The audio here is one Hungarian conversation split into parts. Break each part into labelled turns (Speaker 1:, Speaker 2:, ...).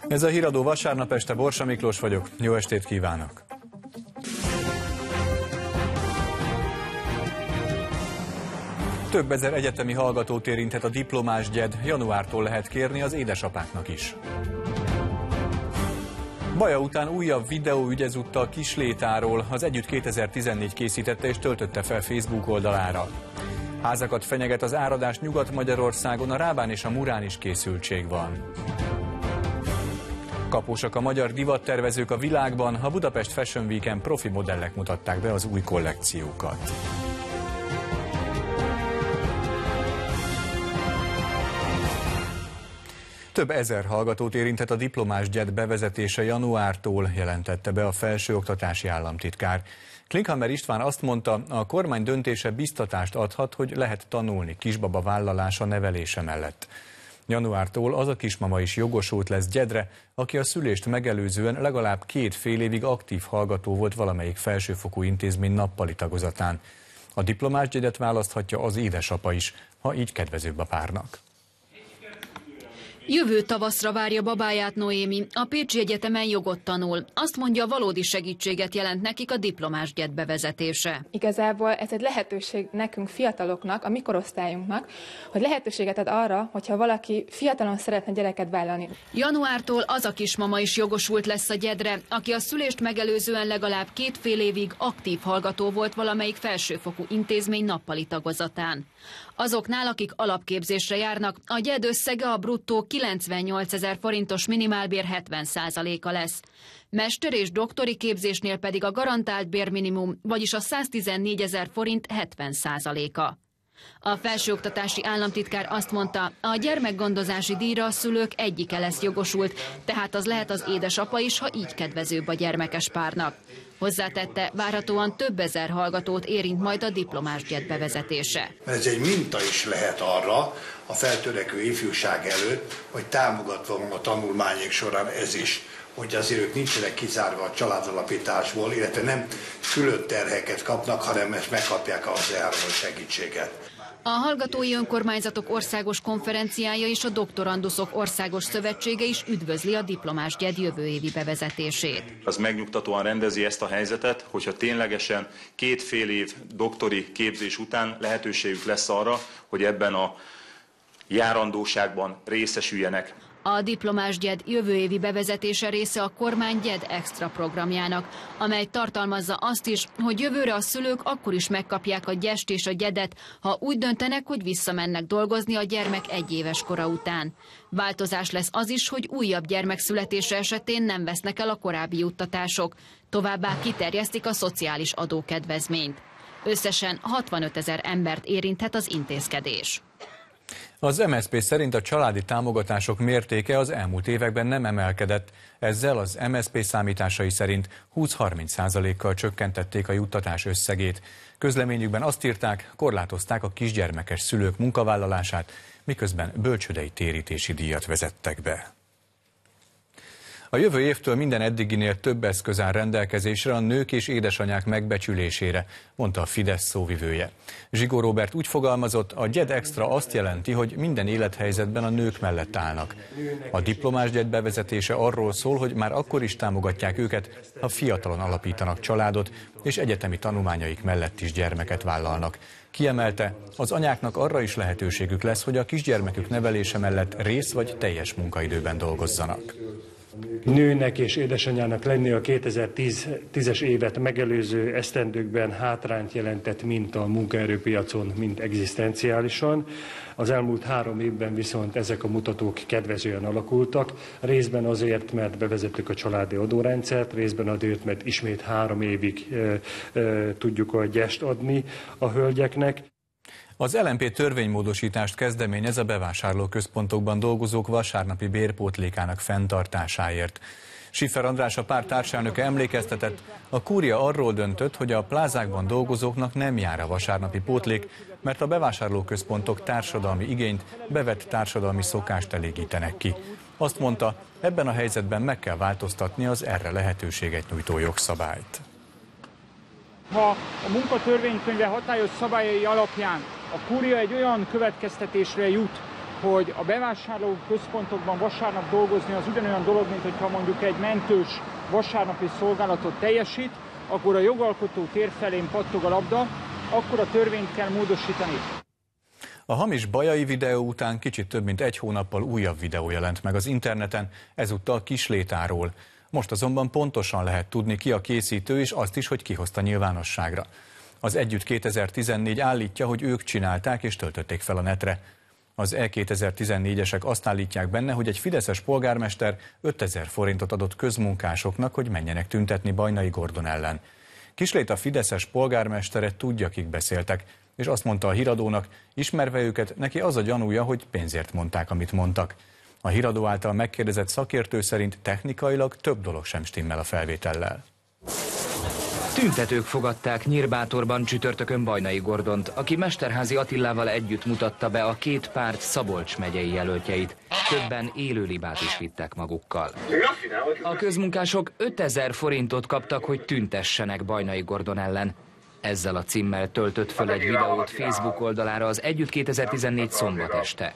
Speaker 1: Ez a Híradó vasárnap este, Borsa Miklós vagyok. Jó estét kívánok! Több ezer egyetemi hallgatót érinthet a diplomás gyed, januártól lehet kérni az édesapáknak is. Baja után újabb videóügy ezúttal Kislétáról, az Együtt 2014 készítette és töltötte fel Facebook oldalára. Házakat fenyeget az áradás Nyugat-Magyarországon, a Rábán és a Murán is készültség van. Kaposak a magyar divattervezők a világban, a Budapest Fashion Week-en profi modellek mutatták be az új kollekciókat. Több ezer hallgatót érintett a diplomás gyed bevezetése januártól, jelentette be a felsőoktatási államtitkár. Klinkhammer István azt mondta, a kormány döntése biztatást adhat, hogy lehet tanulni kisbaba vállalása nevelése mellett. Januártól az a kismama is jogosult lesz gyedre, aki a szülést megelőzően legalább 2 fél évig aktív hallgató volt valamelyik felsőfokú intézmény nappali tagozatán. A diplomás gyedet választhatja az édesapa is, ha így kedvezőbb a párnak.
Speaker 2: Jövő tavaszra várja babáját Noémi, a Pécsi Egyetemen jogot tanul. Azt mondja, valódi segítséget jelent nekik a diplomás gyed bevezetése.
Speaker 3: Igazából ez egy lehetőség nekünk fiataloknak, a mi korosztályunknak, hogy lehetőséget ad arra, hogyha valaki fiatalon szeretne gyereket vállalni.
Speaker 2: Januártól az a kismama is jogosult lesz a gyedre, aki a szülést megelőzően legalább 2 fél évig aktív hallgató volt valamelyik felsőfokú intézmény nappali tagozatán. Azoknál, akik alapképzésre járnak, a gyed összege a bruttó 98 000 forintos minimálbér 70%-a lesz. Mester- és doktori képzésnél pedig a garantált bérminimum, vagyis a 114 000 forint 70%-a. A felsőoktatási államtitkár azt mondta, a gyermekgondozási díjra a szülők egyike lesz jogosult, tehát az lehet az édesapa is, ha így kedvezőbb a gyermekes párnak. Hozzátette, várhatóan több ezer hallgatót érint majd a diplomás gyed bevezetése.
Speaker 4: Ez egy minta is lehet arra a feltörekvő ifjúság előtt, hogy támogatva van a tanulmányok során ez is, hogy azért ők nincsenek kizárva a családalapításból, illetve nem külön terheket kapnak, hanem ezt megkapják az eljárói segítséget.
Speaker 2: A Hallgatói Önkormányzatok Országos Konferenciája és a Doktoranduszok Országos Szövetsége is üdvözli a diplomás gyed jövő évi bevezetését.
Speaker 5: Az megnyugtatóan rendezi ezt a helyzetet, hogyha ténylegesen 2 fél év doktori képzés után lehetőségük lesz arra, hogy ebben a járandóságban részesüljenek.
Speaker 2: A diplomás gyed jövő évi bevezetése része a kormány gyed extra programjának, amely tartalmazza azt is, hogy jövőre a szülők akkor is megkapják a gyest és a gyedet, ha úgy döntenek, hogy visszamennek dolgozni a gyermek 1 éves kora után. Változás lesz az is, hogy újabb gyermek születése esetén nem vesznek el a korábbi juttatások, továbbá kiterjesztik a szociális adókedvezményt. Összesen 65 000 embert érinthet az intézkedés.
Speaker 1: Az MSZP szerint a családi támogatások mértéke az elmúlt években nem emelkedett, ezzel az MSZP számításai szerint 20-30%-kal csökkentették a juttatás összegét. Közleményükben azt írták, korlátozták a kisgyermekes szülők munkavállalását, miközben bölcsődei térítési díjat vezettek be. A jövő évtől minden eddiginél több eszköz áll rendelkezésre a nők és édesanyák megbecsülésére, mondta a Fidesz szóvivője. Zsigó Róbert úgy fogalmazott, a gyed extra azt jelenti, hogy minden élethelyzetben a nők mellett állnak. A diplomás gyed bevezetése arról szól, hogy már akkor is támogatják őket, ha fiatalon alapítanak családot, és egyetemi tanulmányaik mellett is gyermeket vállalnak. Kiemelte, az anyáknak arra is lehetőségük lesz, hogy a kisgyermekük nevelése mellett rész vagy teljes munkaidőben dolgozzanak.
Speaker 6: Nőnek és édesanyának lenni a 2010-es évet megelőző esztendőkben hátrányt jelentett mind a munkaerőpiacon, mind egzisztenciálisan. Az elmúlt 3 évben viszont ezek a mutatók kedvezően alakultak, részben azért, mert bevezettük a családi adórendszert, részben azért, mert ismét 3 évig tudjuk a gyest adni a hölgyeknek.
Speaker 1: Az LMP törvénymódosítást kezdeményez a bevásárlóközpontokban dolgozók vasárnapi bérpótlékának fenntartásáért. Schiffer András, a párt társelnöke emlékeztetett, a kúria arról döntött, hogy a plázákban dolgozóknak nem jár a vasárnapi pótlék, mert a bevásárlóközpontok társadalmi igényt, bevett társadalmi szokást elégítenek ki. Azt mondta, ebben a helyzetben meg kell változtatni az erre lehetőséget nyújtó jogszabályt.
Speaker 7: Ha a munkatörvénykönyve hatályos szabályai alapján a kúria egy olyan következtetésre jut, hogy a bevásárló központokban vasárnap dolgozni az ugyanolyan dolog, mint hogyha mondjuk egy mentős vasárnapi szolgálatot teljesít, akkor a jogalkotó tér felén pattog a labda, akkor a törvényt kell módosítani.
Speaker 1: A hamis bajai videó után kicsit több mint egy hónappal újabb videó jelent meg az interneten, ezúttal Kislétáról. Most azonban pontosan lehet tudni, ki a készítő, és azt is, hogy ki hozta nyilvánosságra. Az Együtt 2014 állítja, hogy ők csinálták és töltötték fel a netre. Az E2014-esek azt állítják benne, hogy egy fideszes polgármester 5000 forintot adott közmunkásoknak, hogy menjenek tüntetni Bajnai Gordon ellen. Kisléta fideszes polgármestere tudja, kik beszéltek, és azt mondta a híradónak, ismerve őket, neki az a gyanúja, hogy pénzért mondták, amit mondtak. A híradó által megkérdezett szakértő szerint technikailag több dolog sem stimmel a felvétellel.
Speaker 8: Tüntetők fogadták Nyírbátorban csütörtökön Bajnai Gordont, aki Mesterházy Attilával együtt mutatta be a két párt Szabolcs megyei jelöltjeit. Többen élőlibát is vittek magukkal. A közmunkások 5000 forintot kaptak, hogy tüntessenek Bajnai Gordon ellen. Ezzel a címmel töltött föl egy videót Facebook oldalára az Együtt 2014 szombat este.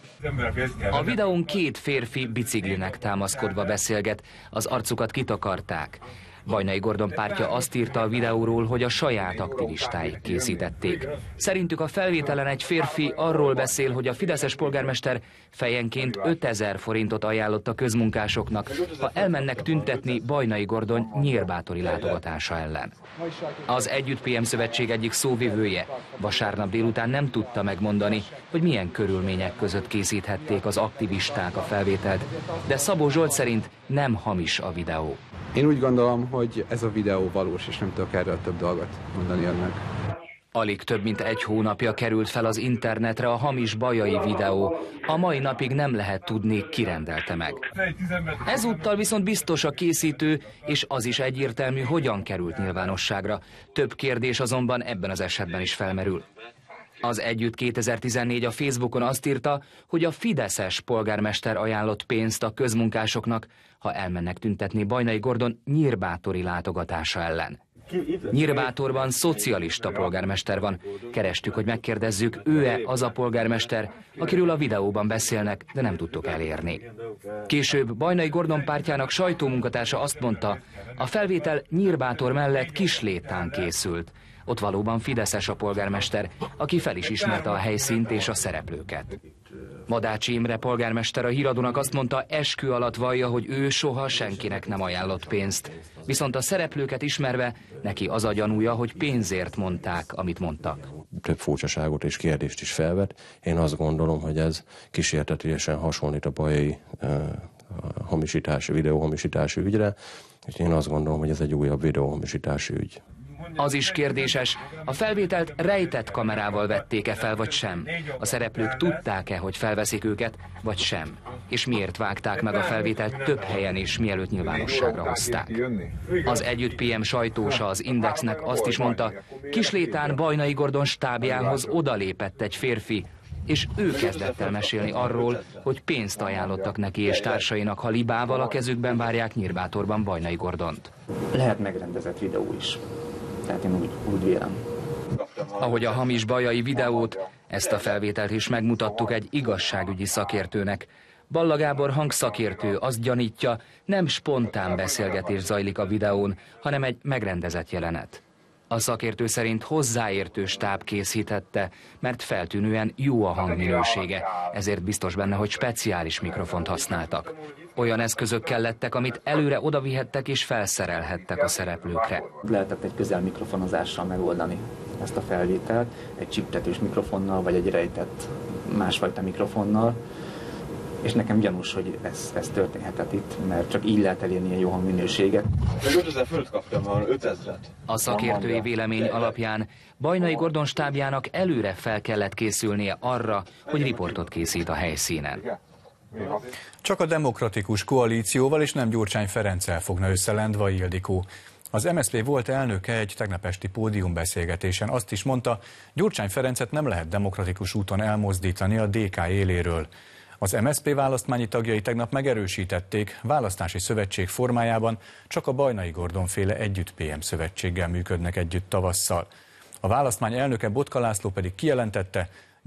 Speaker 8: A videón két férfi biciklinek támaszkodva beszélget, az arcukat kitakarták. Bajnai Gordon pártja azt írta a videóról, hogy a saját aktivistáik készítették. Szerintük a felvételen egy férfi arról beszél, hogy a fideszes polgármester fejenként 5000 forintot ajánlott a közmunkásoknak, ha elmennek tüntetni Bajnai Gordon nyírbátori látogatása ellen. Az Együtt PM szövetség egyik szóvivője vasárnap délután nem tudta megmondani, hogy milyen körülmények között készíthették az aktivisták a felvételt, de Szabó Zsolt szerint nem hamis a videó.
Speaker 9: Én úgy gondolom, hogy ez a videó valós, és nem tudok erről több dolgot mondani önnek.
Speaker 8: Alig több mint egy hónapja került fel az internetre a hamis bajai videó. A mai napig nem lehet tudni, ki rendelte meg. Ezúttal viszont biztos a készítő, és az is egyértelmű, hogyan került nyilvánosságra. Több kérdés azonban ebben az esetben is felmerül. Az Együtt 2014 a Facebookon azt írta, hogy a fideszes polgármester ajánlott pénzt a közmunkásoknak, ha elmennek tüntetni Bajnai Gordon nyírbátori látogatása ellen. Nyírbátorban szocialista polgármester van. Kerestük, hogy megkérdezzük, ő-e az a polgármester, akiről a videóban beszélnek, de nem tudtuk elérni. Később Bajnai Gordon pártjának sajtómunkatársa azt mondta, a felvétel Nyírbátor mellett Kislétán készült. Ott valóban fideszes a polgármester, aki fel is ismerte a helyszínt és a szereplőket. Madácsi Imre polgármester a híradónak azt mondta, eskü alatt vallja, hogy ő soha senkinek nem ajánlott pénzt. Viszont a szereplőket ismerve neki az a gyanúja, hogy pénzért mondták, amit mondtak.
Speaker 10: Több furcsaságot és kérdést is felvet. Én azt gondolom, hogy ez kísértetiesen hasonlít a bajai videóhamisítási ügyre, és én azt gondolom, hogy ez egy újabb videóhamisítási ügy.
Speaker 8: Az is kérdéses, a felvételt rejtett kamerával vették-e fel, vagy sem? A szereplők tudták-e, hogy felveszik őket, vagy sem? És miért vágták meg a felvételt több helyen is, mielőtt nyilvánosságra hozták? Az Együtt PM sajtósa az Indexnek azt is mondta, Kislétán Bajnai Gordon stábjához odalépett egy férfi, és ő kezdett el mesélni arról, hogy pénzt ajánlottak neki és társainak, ha libával a kezükben várják Nyírbátorban Bajnai Gordont.
Speaker 11: Lehet megrendezett videó is. Tehát én úgy vélem.
Speaker 8: Ahogy a hamis bajai videót, ezt a felvételt is megmutattuk egy igazságügyi szakértőnek. Balla Gábor hangszakértő azt gyanítja, nem spontán beszélgetés zajlik a videón, hanem egy megrendezett jelenet. A szakértő szerint hozzáértő stáb készítette, mert feltűnően jó a hangminősége, ezért biztos benne, hogy speciális mikrofont használtak. Olyan eszközök kellettek, amit előre odavihettek és felszerelhettek a szereplőkre.
Speaker 11: Lehetett egy közelmikrofonozással megoldani ezt a felvételt, egy csiptetős mikrofonnal, vagy egy rejtett másfajta mikrofonnal, és nekem gyanús, hogy ez történhetett itt, mert csak így lehet elérni a jó hangminőséget.
Speaker 12: 5000 fölött kaptam, 5000-et.
Speaker 8: A szakértői vélemény alapján Bajnai Gordon stábjának előre fel kellett készülnie arra, hogy riportot készít a helyszínen.
Speaker 1: Csak a Demokratikus Koalícióval és nem Gyurcsány Ferenccel fogna össze Lendvai Ildikó. Az MSZP volt elnöke egy tegnap esti pódiumbeszélgetésen azt is mondta, Gyurcsány Ferencet nem lehet demokratikus úton elmozdítani a DK éléről. Az MSZP választmányi tagjai tegnap megerősítették, választási szövetség formájában csak a Bajnai Gordon féle Együtt PM szövetséggel működnek együtt tavasszal. A választmány elnöke Botka László pedig kijelentette,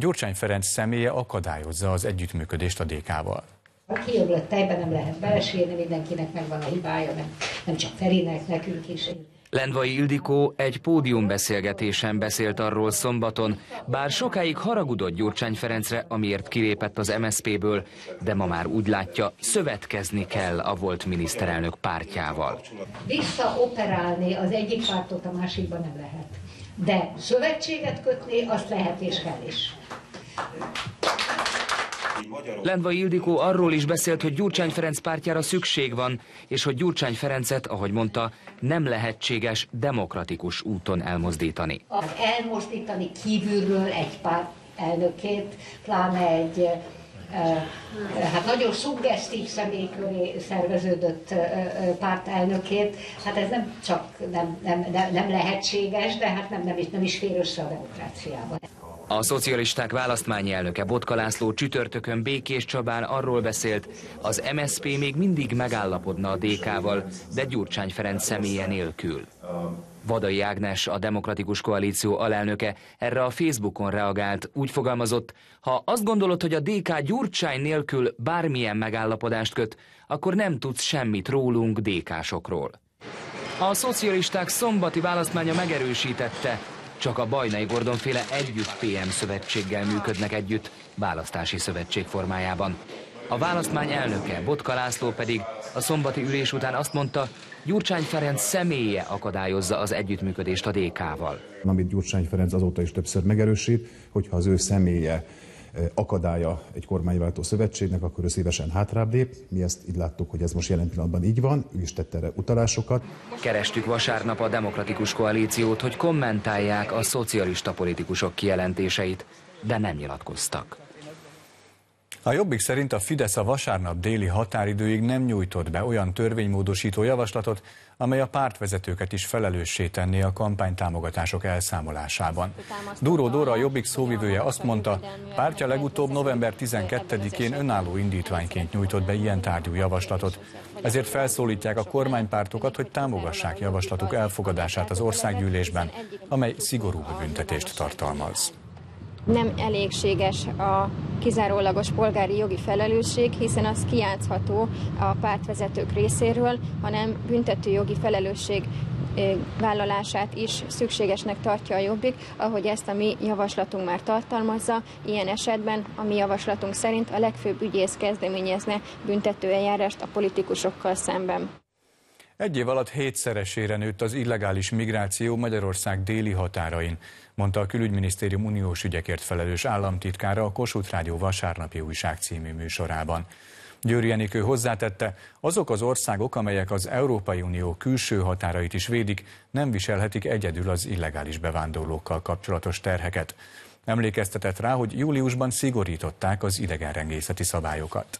Speaker 1: Gyurcsány Ferenc személye akadályozza az együttműködést a DK-val.
Speaker 13: A kiöblött tejben nem lehet belesírni, mindenkinek megvan a hibája, nem csak Ferinek, nekünk is.
Speaker 8: Lendvai Ildikó egy pódiumbeszélgetésen beszélt arról szombaton, bár sokáig haragudott Gyurcsány Ferencre, amiért kilépett az MSZP-ből, de ma már úgy látja, szövetkezni kell a volt miniszterelnök pártjával.
Speaker 13: Visszaoperálni az egyik pártot a másikban nem lehet, de szövetséget kötni azt lehet és kell is.
Speaker 8: Lendvai Ildikó arról is beszélt, hogy Gyurcsány Ferenc pártjára szükség van, és hogy Gyurcsány Ferencet, ahogy mondta, nem lehetséges demokratikus úton elmozdítani.
Speaker 13: Elmozdítani kívülről egy párt elnökét, pláne egy hát nagyon szuggesztív személy köré szerveződött párt elnökét, hát ez nem csak nem lehetséges, de hát nem is fér össze a demokráciában.
Speaker 8: A szocialisták választmányi elnöke Botka László csütörtökön Békés Csabán arról beszélt, az MSZP még mindig megállapodna a DK-val, de Gyurcsány Ferenc személye nélkül. Vadai Ágnes, a Demokratikus Koalíció alelnöke erre a Facebookon reagált, úgy fogalmazott, ha azt gondolod, hogy a DK Gyurcsány nélkül bármilyen megállapodást köt, akkor nem tudsz semmit rólunk DK-sokról. A szocialisták szombati választmánya megerősítette, csak a Bajnai Gordon-féle Együtt PM szövetséggel működnek együtt, választási szövetség formájában. A választmány elnöke, Botka László pedig a szombati ülés után azt mondta, Gyurcsány Ferenc személye akadályozza az együttműködést a DK-val.
Speaker 14: Amit Gyurcsány Ferenc azóta is többször megerősít, hogyha az ő személye akadálya egy kormányváltó szövetségnek, akkor ő szívesen hátrább lép. Mi ezt így láttuk, hogy ez most jelen pillanatban így van, ő is tette erre utalásokat.
Speaker 8: Kerestük vasárnap a Demokratikus Koalíciót, hogy kommentálják a szocialista politikusok kijelentéseit, de nem nyilatkoztak.
Speaker 1: A Jobbik szerint a Fidesz a vasárnap déli határidőig nem nyújtott be olyan törvénymódosító javaslatot, amely a pártvezetőket is felelőssé tenné a kampánytámogatások elszámolásában. Dúró Dóra, a Jobbik szóvivője azt mondta, pártja legutóbb november 12-én önálló indítványként nyújtott be ilyen tárgyú javaslatot. Ezért felszólítják a kormánypártokat, hogy támogassák javaslatuk elfogadását az országgyűlésben, amely szigorúbb büntetést tartalmaz.
Speaker 15: Nem elégséges a kizárólagos polgári jogi felelősség, hiszen az kijátszható a pártvezetők részéről, hanem büntetőjogi felelősség vállalását is szükségesnek tartja a Jobbik, ahogy ezt a mi javaslatunk már tartalmazza. Ilyen esetben a mi javaslatunk szerint a legfőbb ügyész kezdeményezne büntetőeljárást a politikusokkal szemben.
Speaker 1: Egy év alatt 7-szeresére nőtt az illegális migráció Magyarország déli határain, mondta a Külügyminisztérium uniós ügyekért felelős államtitkára a Kossuth Rádió vasárnapi újság című műsorában. Győri Enikő hozzátette, azok az országok, amelyek az Európai Unió külső határait is védik, nem viselhetik egyedül az illegális bevándorlókkal kapcsolatos terheket. Emlékeztetett rá, hogy júliusban szigorították az idegenrendészeti szabályokat.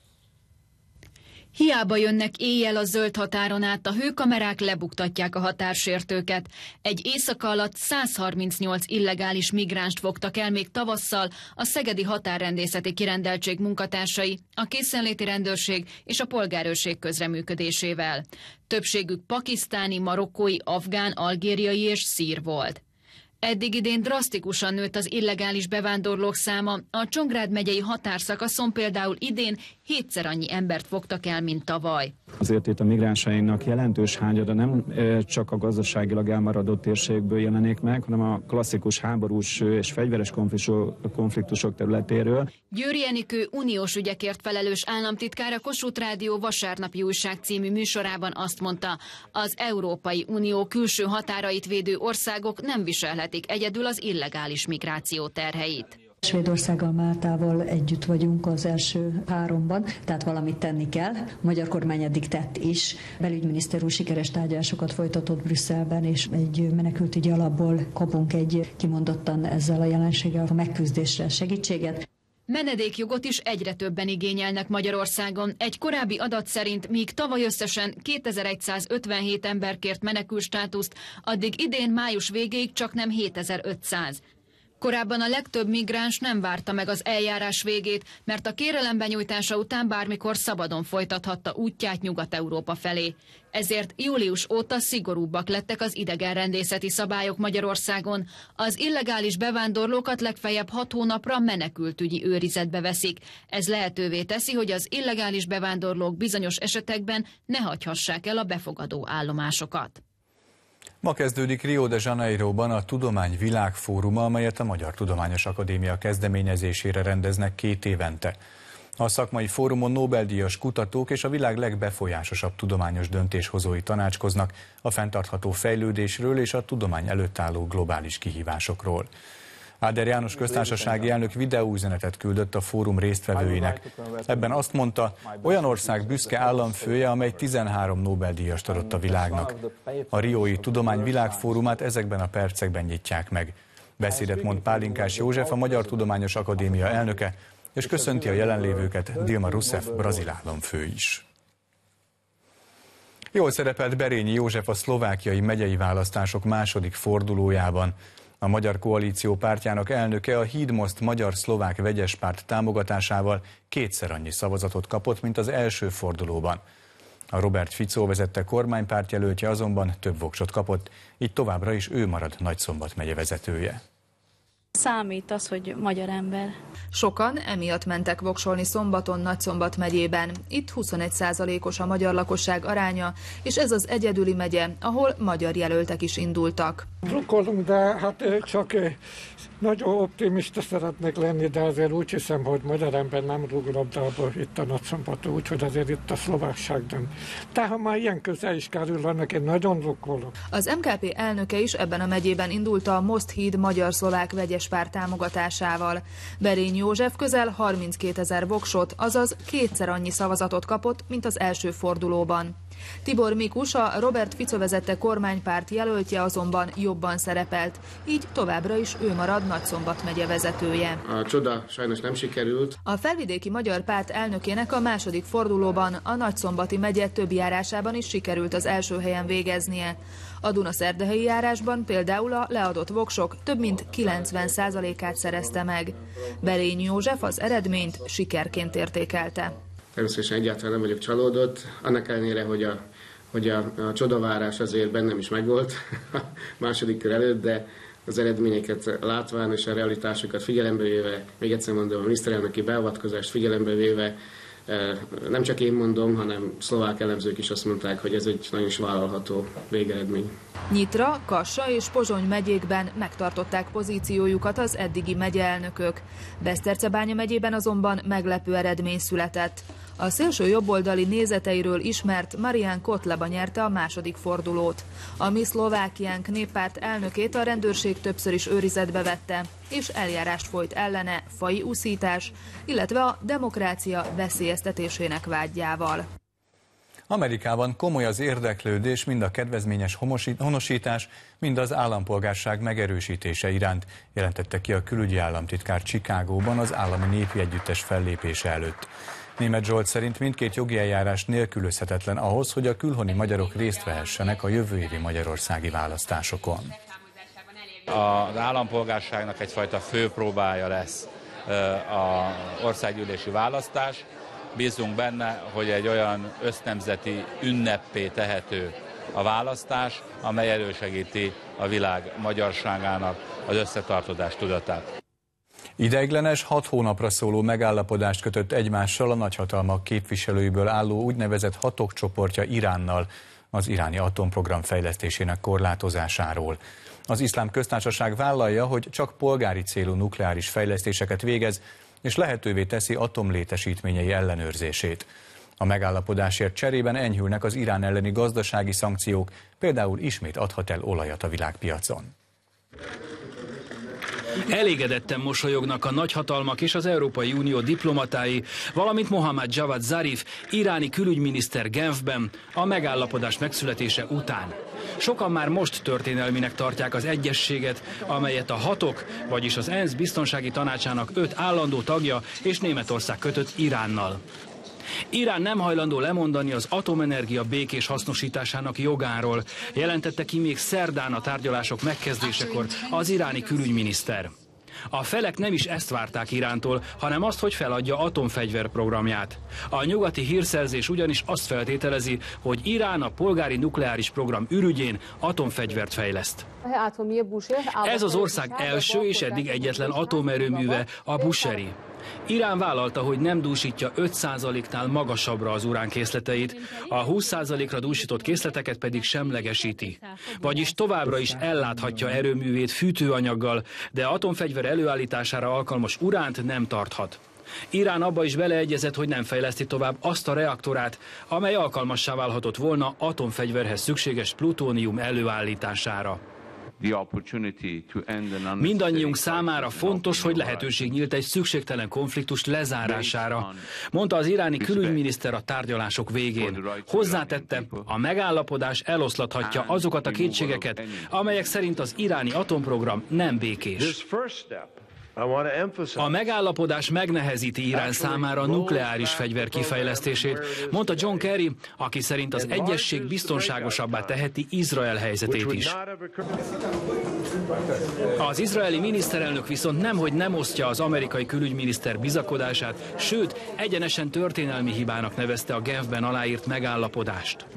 Speaker 2: Hiába jönnek éjjel a zöld határon át, a hőkamerák lebuktatják a határsértőket. Egy éjszaka alatt 138 illegális migránst fogtak el még tavasszal a szegedi határrendészeti kirendeltség munkatársai, a készenléti rendőrség és a polgárőrség közreműködésével. Többségük pakisztáni, marokkói, afgán, algériai és szír volt. Eddig idén drasztikusan nőtt az illegális bevándorlók száma, a Csongrád megyei határszakaszon például idén 7-szer annyi embert fogtak el, mint tavaly.
Speaker 16: Azért itt a migránsainak jelentős hányada nem csak a gazdaságilag elmaradott térségből jelenik meg, hanem a klasszikus háborús és fegyveres konfliktusok területéről.
Speaker 2: Győri Enikő uniós ügyekért felelős államtitkár a Kossuth Rádió vasárnapi újság című műsorában azt mondta, az Európai Unió külső határait védő országok nem viselhetik egyedül az illegális migráció terheit.
Speaker 17: Svédországgal, Máltával együtt vagyunk az első 3-ban, tehát valamit tenni kell. A magyar kormány eddig tett is. Belügyminiszter úr sikeres tárgyalásokat folytatott Brüsszelben, és egy menekültügyi alapból kapunk egy kimondottan ezzel a jelenséggel a megküzdésre segítséget.
Speaker 2: Menedékjogot is egyre többen igényelnek Magyarországon. Egy korábbi adat szerint, míg tavaly összesen 2157 ember kért menekültstátuszt, addig idén május végéig csaknem 7500. Korábban a legtöbb migráns nem várta meg az eljárás végét, mert a kérelem benyújtása után bármikor szabadon folytathatta útját Nyugat-Európa felé. Ezért július óta szigorúbbak lettek az idegenrendészeti szabályok Magyarországon. Az illegális bevándorlókat legfeljebb 6 hónapra menekültügyi őrizetbe veszik. Ez lehetővé teszi, hogy az illegális bevándorlók bizonyos esetekben ne hagyhassák el a befogadó állomásokat.
Speaker 1: Ma kezdődik Rio de Janeiroban a Tudomány Világfóruma, amelyet a Magyar Tudományos Akadémia kezdeményezésére rendeznek 2 évente. A szakmai fórumon Nobel-díjas kutatók és a világ legbefolyásosabb tudományos döntéshozói tanácskoznak a fenntartható fejlődésről és a tudomány előtt álló globális kihívásokról. Áder János köztársasági elnök videóüzenetet küldött a fórum résztvevőinek. Ebben azt mondta, olyan ország büszke államfője, amely 13 Nobel-díjast adott a világnak. A Riói Tudomány Világfórumát ezekben a percekben nyitják meg. Beszédet mond Pálinkás József, a Magyar Tudományos Akadémia elnöke, és köszönti a jelenlévőket Dilma Rousseff brazil államfő is. Jól szerepelt Berényi József a szlovákiai megyei választások második fordulójában. A Magyar Koalíció pártjának elnöke a Hídmoszt magyar-szlovák vegyes párt támogatásával 2-szer annyi szavazatot kapott, mint az első fordulóban. A Robert Fico vezette kormánypártjelöltje azonban több voksot kapott, így továbbra is ő marad Nagyszombat megye vezetője.
Speaker 18: Számít az, hogy magyar ember.
Speaker 19: Sokan emiatt mentek voksolni szombaton Nagyszombat megyében. Itt 21%-os a magyar lakosság aránya, és ez az egyedüli megye, ahol magyar jelöltek is indultak.
Speaker 20: Drukkolunk, de hát csak nagyon optimista szeretnék lenni, de azért úgy hiszem, hogy magyar ember nem rúg labdába itt a Nagyszombaton, úgyhogy azért itt a szlovásság dönt. De ha már ilyen közel is kerül, annak én nagyon drukkolok.
Speaker 19: Az MKP elnöke is ebben a megyében indult a Most-híd magyar-szlovák vegyes párt támogatásával. Berényi József közel 32 000 voksot, azaz 2-szer annyi szavazatot kapott, mint az első fordulóban. Tibor Mikus, a Robert Fico vezette kormánypárt jelöltje azonban jobban szerepelt, így továbbra is ő marad Nagyszombat megye vezetője.
Speaker 21: A csoda sajnos nem sikerült.
Speaker 19: A Felvidéki Magyar Párt elnökének a második fordulóban, a Nagyszombati megye több járásában is sikerült az első helyen végeznie. A Dunaszerdahelyi járásban például a leadott voksok több mint 90%-át szerezte meg. Berényi József az eredményt sikerként értékelte.
Speaker 21: Természetesen egyáltalán nem vagyok csalódott, annak ellenére, hogy a csodavárás azért bennem is megvolt a második kör előtt, de az eredményeket látván és a realitásokat figyelembe véve, még egyszer mondom, a miniszterelnöki beavatkozást figyelembe véve, nem csak én mondom, hanem szlovák elemzők is azt mondták, hogy ez egy nagyon is vállalható végeredmény.
Speaker 19: Nyitra, Kassa és Pozsony megyékben megtartották pozíciójukat az eddigi megyeelnökök. Besztercebánya megyében azonban meglepő eredmény született. A szélső jobboldali nézeteiről ismert Marián Kotleba nyerte a második fordulót. A Mi Szlovákiánk néppárt elnökét a rendőrség többször is őrizetbe vette, és eljárást folyt ellene faji uszítás, illetve a demokrácia veszélyeztetésének vádjával.
Speaker 1: Amerikában komoly az érdeklődés mind a kedvezményes honosítás, mind az állampolgárság megerősítése iránt, jelentette ki a külügyi államtitkár Chicagóban az állami népi együttes fellépése előtt. Németh Zsolt szerint mindkét jogi eljárás nélkülözhetetlen ahhoz, hogy a külhoni magyarok részt vehessenek a jövő évi magyarországi választásokon.
Speaker 22: Az állampolgárságnak egyfajta főpróbája lesz az országgyűlési választás. Bízunk benne, hogy egy olyan össznemzeti ünneppé tehető a választás, amely elősegíti a világ magyarságának az összetartozás tudatát.
Speaker 1: Ideiglenes 6 hónapra szóló megállapodást kötött egymással a nagyhatalmak képviselőiből álló úgynevezett hatok csoportja Iránnal az iráni atomprogram fejlesztésének korlátozásáról. Az Iszlám Köztársaság vállalja, hogy csak polgári célú nukleáris fejlesztéseket végez, és lehetővé teszi atomlétesítményei ellenőrzését. A megállapodásért cserében enyhülnek az Irán elleni gazdasági szankciók, például ismét adhat el olajat a világpiacon.
Speaker 23: Elégedetten mosolyognak a nagyhatalmak és az Európai Unió diplomatái, valamint Mohammad Javad Zarif, iráni külügyminiszter Genfben a megállapodás megszületése után. Sokan már most történelminek tartják az egyezséget, amelyet a hatok, vagyis az ENSZ biztonsági tanácsának 5 állandó tagja és Németország kötött Iránnal. Irán nem hajlandó lemondani az atomenergia békés hasznosításának jogáról, jelentette ki még szerdán a tárgyalások megkezdésekor az iráni külügyminiszter. A felek nem is ezt várták Irántól, hanem azt, hogy feladja atomfegyverprogramját. A nyugati hírszerzés ugyanis azt feltételezi, hogy Irán a polgári nukleáris program ürügyén atomfegyvert fejleszt. Ez az ország első és eddig egyetlen atomerőműve, a Bushehri. Irán vállalta, hogy nem dúsítja 5%-nál magasabbra az uránkészleteit, a 20%-ra dúsított készleteket pedig semlegesíti. Vagyis továbbra is elláthatja erőművét fűtőanyaggal, de atomfegyver előállítására alkalmas uránt nem tarthat. Irán abba is beleegyezett, hogy nem fejleszti tovább azt a reaktorát, amely alkalmassá válhatott volna atomfegyverhez szükséges plutónium előállítására. Mindannyiunk számára fontos, hogy lehetőség nyílt egy szükségtelen konfliktus lezárására, mondta az iráni külügyminiszter a tárgyalások végén. Hozzátette, a megállapodás eloszlathatja azokat a kétségeket, amelyek szerint az iráni atomprogram nem békés. A megállapodás megnehezíti Irán számára a nukleáris fegyver kifejlesztését, mondta John Kerry, aki szerint az egyezség biztonságosabbá teheti Izrael helyzetét is. Az izraeli miniszterelnök viszont nemhogy nem osztja az amerikai külügyminiszter bizakodását, sőt, egyenesen történelmi hibának nevezte a Genfben aláírt megállapodást.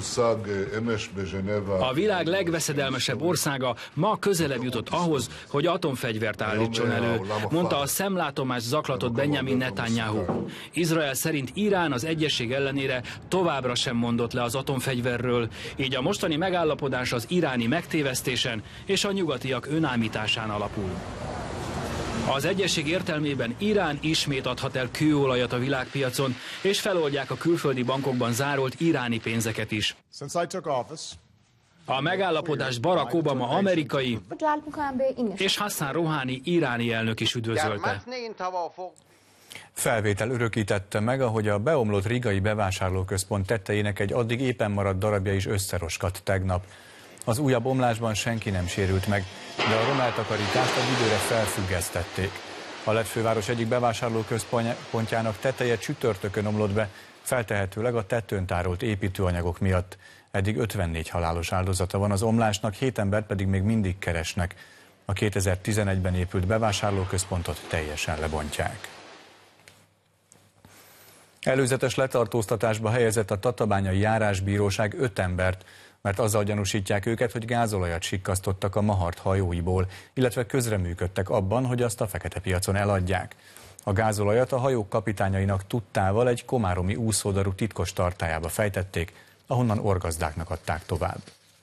Speaker 23: A világ legveszedelmesebb országa ma közelebb jutott ahhoz, hogy atomfegyvert állítson elő, mondta a szemlátomás zaklatott Benjamin Netanyahu. Izrael szerint Irán az egyezség ellenére továbbra sem mondott le az atomfegyverről, így a mostani megállapodás az iráni megtévesztésen és a nyugatiak önállításán alapul. Az egyezség értelmében Irán ismét adhat el kőolajat a világpiacon, és feloldják a külföldi bankokban zárolt iráni pénzeket is. A megállapodást Barack Obama amerikai és Hassan Rouhani iráni elnök is üdvözölte.
Speaker 1: Felvétel örökítette meg, ahogy a beomlott rigai bevásárlóközpont tetejének egy addig éppen maradt darabja is összeroskadt tegnap. Az újabb omlásban senki nem sérült meg, de a rommeltakarítást egy időre felfüggesztették. A lett főváros egyik bevásárlóközpontjának teteje csütörtökön omlott be, feltehetőleg a tetőn tárolt építőanyagok miatt. Eddig 54 halálos áldozata van az omlásnak, 7 embert pedig még mindig keresnek. A 2011-ben épült bevásárlóközpontot teljesen lebontják. Előzetes letartóztatásba helyezett a Tatabányai Járásbíróság 5 embert, mert azzal gyanúsítják őket, hogy gázolajat sikkasztottak a Mahart hajóiból, illetve közreműködtek abban, hogy azt a fekete piacon eladják. A gázolajat a hajók kapitányainak tudtával egy komáromi úszódaru titkos tartályába fejtették, ahonnan orgazdáknak adták tovább.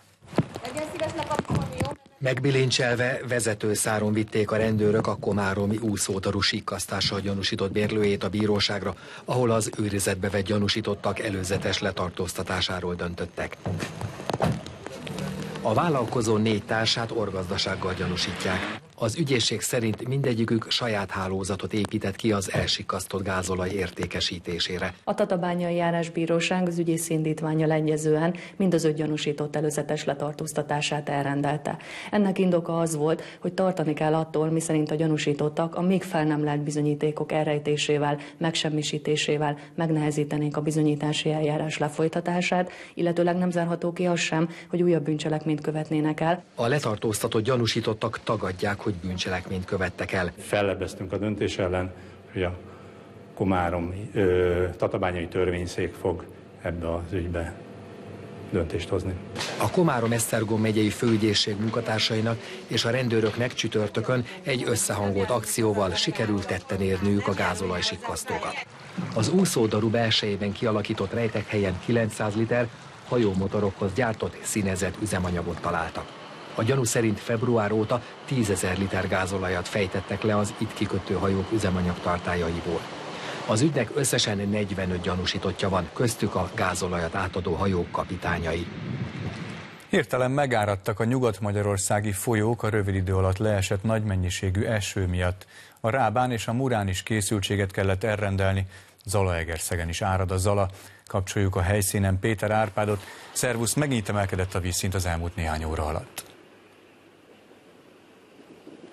Speaker 3: Megbilincselve vezetőszáron vitték a rendőrök a komáromi úszódaru sikkasztással gyanúsított bérlőjét a bíróságra, ahol az őrizetbe vett gyanúsítottak előzetes letartóztatásáról döntöttek. A vállalkozó 4 társát orgazdasággal gyanúsítják. Az ügyészség szerint mindegyikük saját hálózatot épített ki az elsikkasztott gázolaj értékesítésére.
Speaker 4: A Tatabányai Járásbíróság az ügyész indítvánnyal egyezően mind az 5 gyanúsított előzetes letartóztatását elrendelte. Ennek indoka az volt, hogy tartani kell attól, miszerint a gyanúsítottak a még fel nem lelt bizonyítékok elrejtésével, megsemmisítésével megnehezítenék a bizonyítási eljárás lefolytatását, illetőleg nem zárható ki az sem, hogy újabb bűncselekményt követnének el.
Speaker 3: A letartóztatott gyanúsítottak tagadják, hogy bűncselekményt követtek el.
Speaker 5: Fellebbeztünk a döntés ellen, hogy a komáromi tatabányai törvényszék fog ebbe az ügybe döntést hozni.
Speaker 3: A Komárom-Esztergom megyei főügyészség munkatársainak és a rendőröknek csütörtökön egy összehangolt akcióval sikerült tetten érniük a gázolajsikkasztókat. Az úszódaru belsejében kialakított rejtekhelyen 900 liter hajómotorokhoz gyártott színezett üzemanyagot találtak. A gyanú szerint február óta 10 000 liter gázolajat fejtettek le az itt kikötő hajók üzemanyagtartályaiból. Az ügynek összesen 45 gyanúsítottja van, köztük a gázolajat átadó hajók kapitányai.
Speaker 1: Hirtelen megáradtak a nyugat-magyarországi folyók a rövid idő alatt leesett nagy mennyiségű eső miatt. A Rábán és a Murán is készültséget kellett elrendelni, Zalaegerszegen is árad a Zala. Kapcsoljuk a helyszínen Péter Árpádot. Szervusz, megint emelkedett a vízszint az elmúlt néhány óra alatt.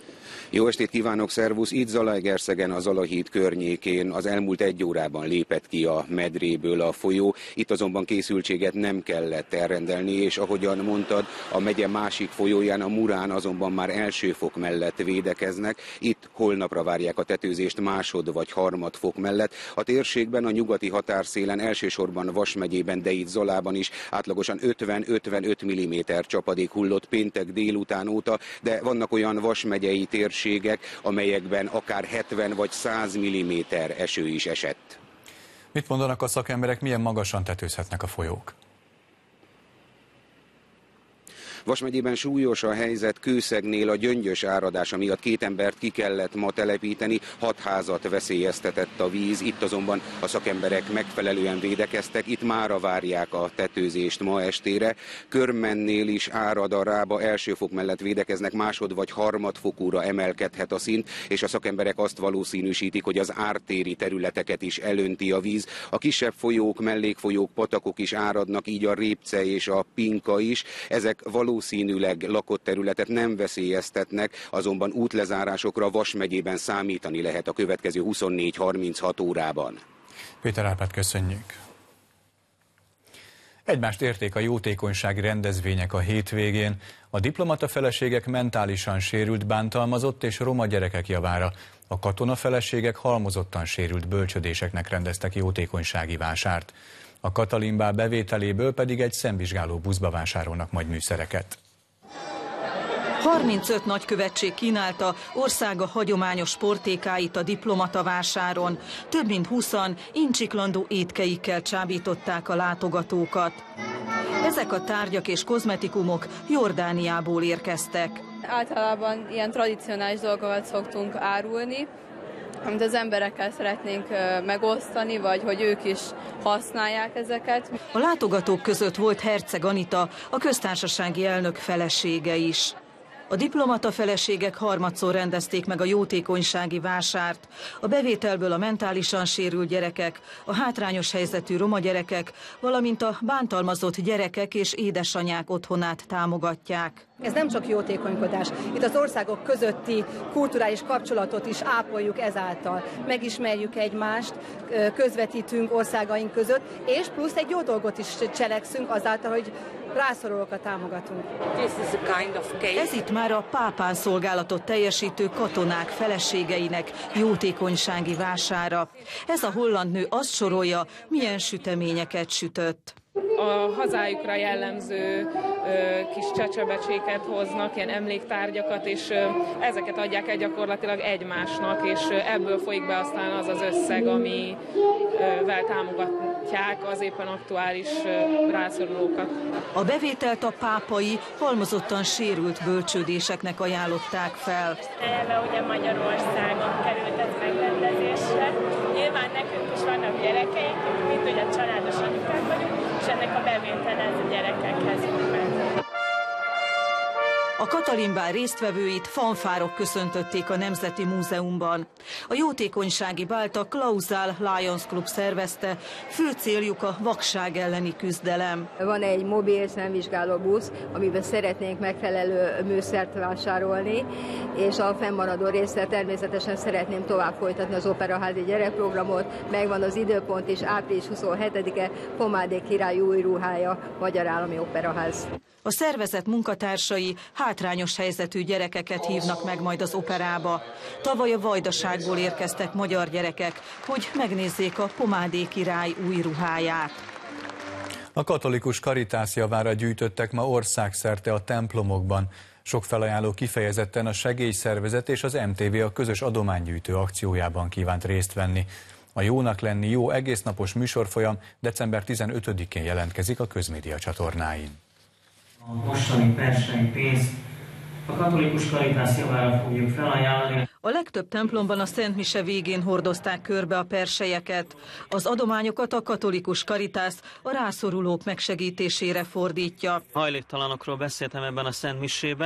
Speaker 6: Jó estét kívánok, szervusz! Itt Zalaegerszegen, a Zalahíd környékén az elmúlt 1 órában lépett ki a medréből a folyó. Itt azonban készültséget nem kellett elrendelni, és ahogyan mondtad, a megye másik folyóján, a Murán azonban már első fok mellett védekeznek. Itt holnapra várják a tetőzést másod vagy harmad fok mellett. A térségben, a nyugati határszélen, elsősorban Vas megyében, de itt Zalában is átlagosan 50-55 mm csapadék hullott péntek délután óta, de vannak olyan Vas megyei térségek, amelyekben akár 70 vagy 100 mm eső is esett.
Speaker 1: Mit mondanak a szakemberek, milyen magasan tetőzhetnek a folyók?
Speaker 6: Vas megyében súlyos a helyzet, Kőszegnél a Gyöngyös áradása miatt 2 embert ki kellett ma telepíteni, 6 házat veszélyeztetett a víz, itt azonban a szakemberek megfelelően védekeztek, itt mára várják a tetőzést ma estére. Körmennél is árad a Rába, első fok mellett védekeznek, másod vagy harmad fokúra emelkedhet a szint, és a szakemberek azt valószínűsítik, hogy az ártéri területeket is elönti a víz. A kisebb folyók, mellékfolyók, patakok is áradnak, így a Répce és a Pinka is. Ezek valószínűleg lakott területet nem veszélyeztetnek, azonban útlezárásokra Vas megyében számítani lehet a következő 24-36 órában.
Speaker 1: Péter Árpád, köszönjük! Egymást érték a jótékonysági rendezvények a hétvégén. A diplomata feleségek mentálisan sérült, bántalmazott és roma gyerekek javára. A katona feleségek halmozottan sérült bölcsödéseknek rendeztek jótékonysági vásárt. A Katalin-bál bevételéből pedig egy szemvizsgáló buszba vásárolnak majd műszereket.
Speaker 7: 35 nagykövetség kínálta országa hagyományos sportékáit a diplomata vásáron. Több mint 20-an incsiklandó étkeikkel csábították a látogatókat. Ezek a tárgyak és kozmetikumok Jordániából érkeztek.
Speaker 9: Általában ilyen tradicionális dolgokat szoktunk árulni, amit az emberekkel szeretnénk megosztani, vagy hogy ők is használják ezeket.
Speaker 7: A látogatók között volt Herceg Anita, a köztársasági elnök felesége is. A diplomata feleségek harmadszor rendezték meg a jótékonysági vásárt. A bevételből a mentálisan sérült gyerekek, a hátrányos helyzetű roma gyerekek, valamint a bántalmazott gyerekek és édesanyák otthonát támogatják.
Speaker 24: Ez nem csak jótékonykodás, itt az országok közötti kulturális kapcsolatot is ápoljuk ezáltal. Megismerjük egymást, közvetítünk országaink között, és plusz egy jó dolgot is cselekszünk azáltal, hogy rászorulókat támogatunk.
Speaker 7: Ez itt már a pápán szolgálatot teljesítő katonák feleségeinek jótékonysági vására. Ez a holland nő azt sorolja, milyen süteményeket sütött.
Speaker 25: A hazájukra jellemző kis csecsebecséket hoznak, ilyen emléktárgyakat, és ezeket adják el gyakorlatilag egymásnak, és ebből folyik be aztán az az összeg, amivel támogatják az éppen aktuális rászorulókat.
Speaker 7: A bevételt a pápai, halmozottan sérült bölcsődéseknek ajánlották fel.
Speaker 26: Eleve ugye Magyarországon került ez megrendezésre. Nyilván nekünk is vannak gyerekeink, mint ugye családos anyukák vagyunk, és ennek a bevétele ez a gyerekekhez ment.
Speaker 7: A Katalin-bál résztvevőit fanfárok köszöntötték a Nemzeti Múzeumban. A jótékonysági bált a Klauzál Lions Club szervezte, fő céljuk a vakság elleni küzdelem.
Speaker 27: Van egy mobil szemvizsgáló busz, amiben szeretnénk megfelelő műszert vásárolni, és a fennmaradó részre természetesen szeretném tovább folytatni az operaházi gyerekprogramot. Megvan az időpont is, április 27-e, Pomádék király új ruhája, Magyar Állami Operaház.
Speaker 7: A szervezet munkatársai hátrányos helyzetű gyerekeket hívnak meg majd az operába. Tavaly a Vajdaságból érkeztek magyar gyerekek, hogy megnézzék a Pomádék király új ruháját.
Speaker 1: A katolikus Caritas javára gyűjtöttek ma országszerte a templomokban. Sok felajánló kifejezetten a segélyszervezet és az MTV a közös adománygyűjtő akciójában kívánt részt venni. A Jónak lenni jó egésznapos műsorfolyam december 15-én jelentkezik a közmédia csatornáin.
Speaker 28: A mostani persei pénzt a katolikus Caritas javára fogjuk felajánlani.
Speaker 7: A legtöbb templomban a Szent Mise végén hordozták körbe a perselyeket. Az adományokat a katolikus Caritas a rászorulók megsegítésére fordítja.
Speaker 28: Hajléktalanokról beszéltem ebben a Szent Misében,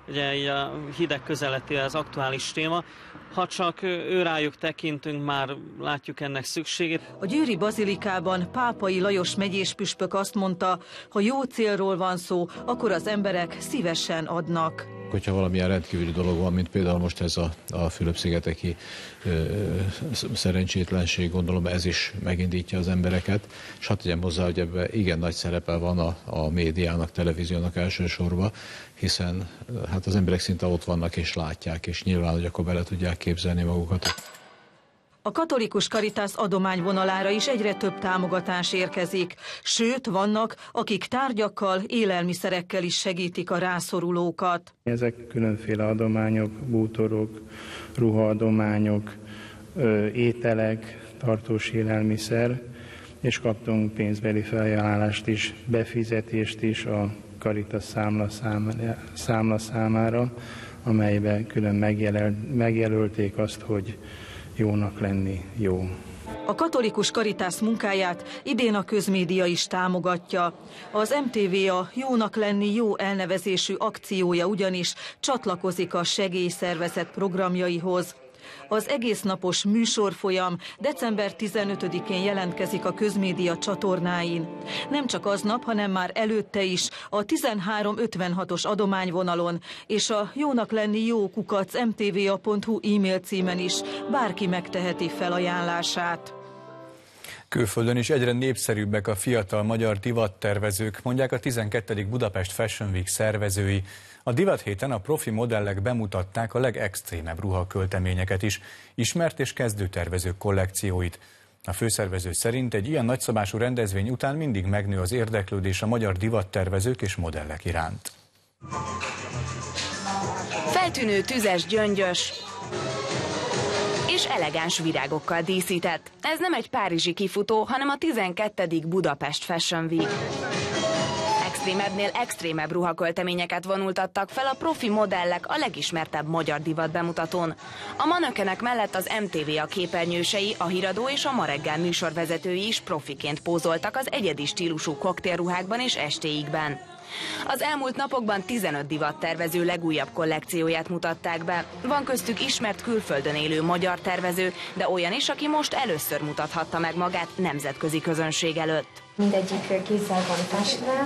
Speaker 8: ugye így a hideg közeletti az aktuális téma. Ha csak őrájuk tekintünk, már látjuk ennek szükségét.
Speaker 7: A győri bazilikában Pápai Lajos megyéspüspök azt mondta, ha jó célról van szó, akkor az emberek szívesen adnak.
Speaker 10: Hogyha valamilyen rendkívüli dolog van, mint például most ez a Fülöp-szigeteki szerencsétlenség, gondolom ez is megindítja az embereket. És hadd tegyem hozzá, hogy ebben igen nagy szerepe van a médiának, televíziónak elsősorban, hiszen hát az emberek szinte ott vannak és látják, és nyilván, hogy akkor bele tudják képzelni magukat.
Speaker 7: A katolikus Caritas adományvonalára is egyre több támogatás érkezik, sőt, vannak, akik tárgyakkal, élelmiszerekkel is segítik a rászorulókat.
Speaker 11: Ezek különféle adományok, bútorok, ruhaadományok, ételek, tartós élelmiszer, és kaptunk pénzbeli felajánlást is, befizetést is a Caritas számla számára, amelyben külön megjelölték azt, hogy jónak lenni jó.
Speaker 7: A katolikus Caritas munkáját idén a közmédia is támogatja. Az MTV-a Jónak lenni jó elnevezésű akciója ugyanis csatlakozik a segélyszervezet programjaihoz. Az egésznapos műsorfolyam december 15-én jelentkezik a közmédia csatornáin. Nem csak aznap, hanem már előtte is a 1356-os adományvonalon és a jónak lenni jó@mtva.hu e-mail címen is bárki megteheti felajánlását.
Speaker 1: Külföldön is egyre népszerűbbek a fiatal magyar divattervezők, mondják a 12. Budapest Fashion Week szervezői. A divathéten a profi modellek bemutatták a legextrémebb ruhakölteményeket is, ismert és kezdőtervezők kollekcióit. A főszervező szerint egy ilyen nagyszabású rendezvény után mindig megnő az érdeklődés a magyar divattervezők és modellek iránt.
Speaker 12: Feltűnő tüzes gyöngyös és elegáns virágokkal díszített. Ez nem egy párizsi kifutó, hanem a 12. Budapest Fashion Week. Extrémebbnél extrémebb ruhakölteményeket vonultattak fel a profi modellek a legismertebb magyar divat bemutatón. A manökenek mellett az MTV a képernyősei, a híradó és a Ma reggel műsorvezetői is profiként pózoltak az egyedi stílusú koktélruhákban és estéikben. Az elmúlt napokban 15 divattervező legújabb kollekcióját mutatták be. Van köztük ismert külföldön élő magyar tervező, de olyan is, aki most először mutathatta meg magát nemzetközi közönség előtt.
Speaker 13: Mindegyik kézzel van festve.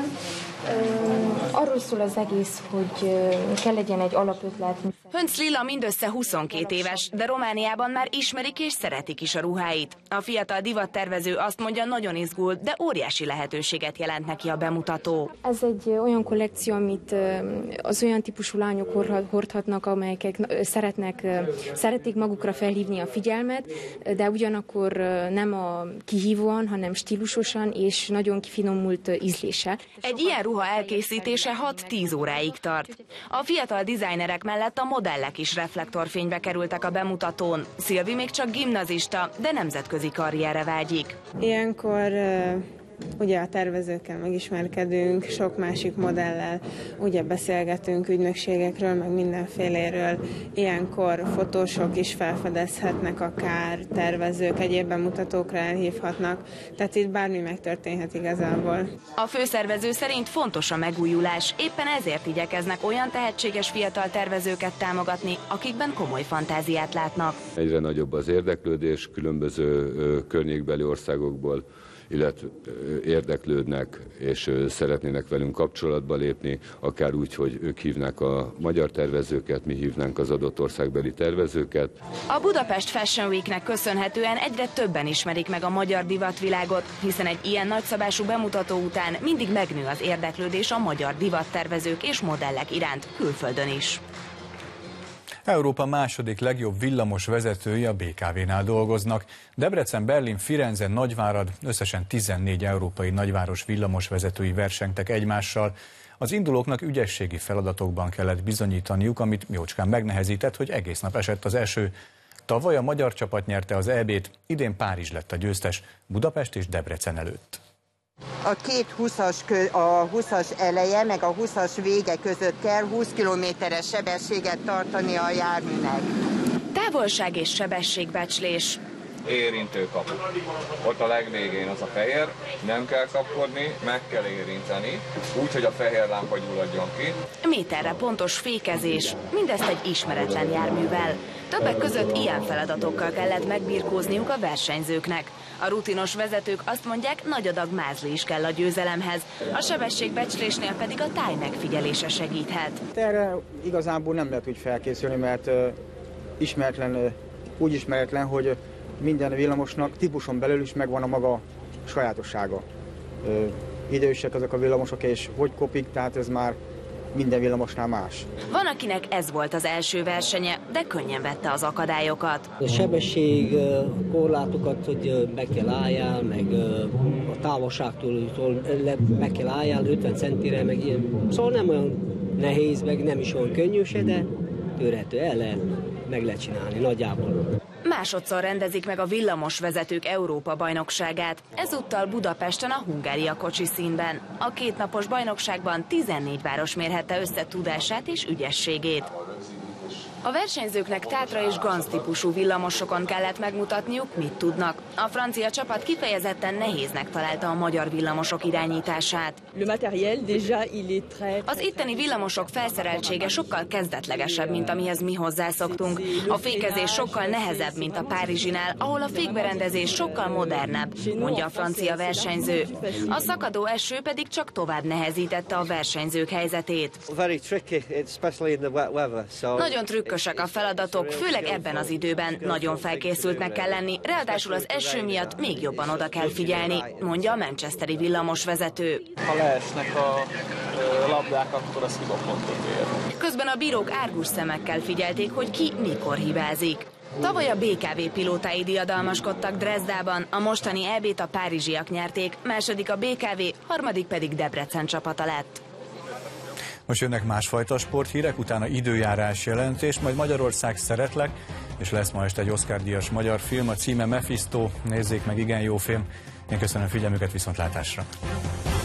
Speaker 13: Arról szól az egész, hogy kell legyen egy alapötlet.
Speaker 12: Hönc Lilla mindössze 22 éves, de Romániában már ismerik és szeretik is a ruháit. A fiatal divattervező azt mondja, nagyon izgul, de óriási lehetőséget jelent neki a bemutató.
Speaker 13: Ez egy olyan kollekció, amit az olyan típusú lányok hordhatnak, amelyek szeretik magukra felhívni a figyelmet, de ugyanakkor nem a kihívóan, hanem stílusosan és nagyon kifinomult ízlése.
Speaker 12: Egy ilyen ruha elkészítése 6-10 óráig tart. A fiatal dizájnerek mellett a modellek is reflektorfénybe kerültek a bemutatón. Szilvi még csak gimnazista, de nemzetközi karrierre vágyik.
Speaker 14: Ilyenkor ugye a tervezőkkel megismerkedünk, sok másik modellel ugye beszélgetünk ügynökségekről, meg mindenféléről. Ilyenkor fotósok is felfedezhetnek, akár tervezők, egyéb bemutatókra elhívhatnak, tehát itt bármi megtörténhet igazából.
Speaker 12: A főszervező szerint fontos a megújulás, éppen ezért igyekeznek olyan tehetséges fiatal tervezőket támogatni, akikben komoly fantáziát látnak.
Speaker 15: Egyre nagyobb az érdeklődés, különböző környékbeli országokból illetve érdeklődnek és szeretnének velünk kapcsolatba lépni, akár úgy, hogy ők hívnák a magyar tervezőket, mi hívnánk az adott országbeli tervezőket.
Speaker 12: A Budapest Fashion Weeknek köszönhetően egyre többen ismerik meg a magyar divatvilágot, hiszen egy ilyen nagyszabású bemutató után mindig megnő az érdeklődés a magyar divattervezők és modellek iránt külföldön is.
Speaker 1: Európa második legjobb villamos vezetői a BKV-nál dolgoznak. Debrecen, Berlin, Firenze, Nagyvárad, összesen 14 európai nagyváros villamosvezetői versengtek egymással. Az indulóknak ügyességi feladatokban kellett bizonyítaniuk, amit jócskán megnehezített, hogy egész nap esett az eső. Tavaly a magyar csapat nyerte az EB-t, idén Párizs lett a győztes, Budapest és Debrecen előtt.
Speaker 16: A két 20-as eleje, meg a 20-as vége között kell 20 kilométeres sebességet tartani a járműnek.
Speaker 12: Távolság és sebességbecslés.
Speaker 2: érintő kapu. Ott a legvégén az a fehér, nem kell kapkodni, meg kell érinteni, úgy, hogy a fehér lámpa gyulladjon ki.
Speaker 12: Méterre pontos fékezés, mindezt egy ismeretlen járművel. Többek között ilyen feladatokkal kellett megbirkózniuk a versenyzőknek. A rutinos vezetők azt mondják, nagy adag mázli is kell a győzelemhez, a sebességbecslésnél pedig a táj megfigyelése segíthet.
Speaker 17: Erre igazából nem lehet úgy felkészülni, mert úgy ismeretlen, hogy minden villamosnak típuson belül is megvan a maga sajátossága. Idősek ezek a villamosok, és hogy kopik, tehát ez már minden villamosnál más.
Speaker 12: Van, akinek ez volt az első versenye, de könnyen vette az akadályokat.
Speaker 18: A sebesség korlátokat, hogy meg kell álljál, meg a távolságtól meg kell álljál 50 centire, meg ilyen. Szóval nem olyan nehéz, meg nem is olyan könnyű se, de törhető, meg lehet csinálni nagyjából.
Speaker 12: Másodszor rendezik meg a villamosvezetők Európa-bajnokságát, ezúttal Budapesten a Hungária kocsiszínben. A kétnapos bajnokságban 14 város mérhette össze tudását és ügyességét. A versenyzőknek Tátra és Ganz típusú villamosokon kellett megmutatniuk, mit tudnak. A francia csapat kifejezetten nehéznek találta a magyar villamosok irányítását. Az itteni villamosok felszereltsége sokkal kezdetlegesebb, mint amihez mi hozzászoktunk. A fékezés sokkal nehezebb, mint a párizsinál, ahol a fékberendezés sokkal modernebb, mondja a francia versenyző. A szakadó eső pedig csak tovább nehezítette a versenyzők helyzetét. Nagyon trükkösek a feladatok, főleg ebben az időben. Nagyon felkészültnek kell lenni, ráadásul az eső miatt még jobban oda kell figyelni, mondja a manchesteri villamosvezető.
Speaker 19: Ha leesnek a labdák, akkor az hibapontot ér.
Speaker 12: Közben a bírók árgus szemekkel figyelték, hogy ki mikor hibázik. Tavaly a BKV pilótái diadalmaskodtak Dresdában, a mostani EB-t a párizsiak nyerték, második a BKV, harmadik pedig Debrecen csapata lett.
Speaker 1: Most jönnek másfajta sporthírek, utána időjárás jelentés, majd Magyarország szeretlek, és lesz ma este egy Oscar-díjas magyar film, a címe Mephisto, nézzék meg, igen jó film. Én köszönöm figyelmüket, viszontlátásra!